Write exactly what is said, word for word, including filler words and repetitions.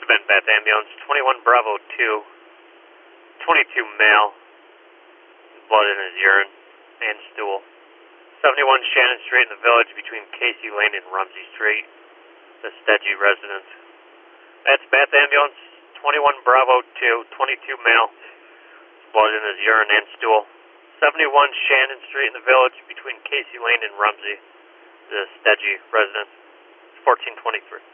Bend Bath Ambulance, twenty-one Bravo two, twenty-two male, blood in his urine and stool. seventy-one Shannon Street in the Village between Casey Lane and Rumsey Street, the Stedgy residence. That's Bath Ambulance, twenty-one Bravo two, twenty-two male, blood in his urine and stool. seventy-one Shannon Street in the Village between Casey Lane and Rumsey, the Stedgy residence. fourteen twenty-three.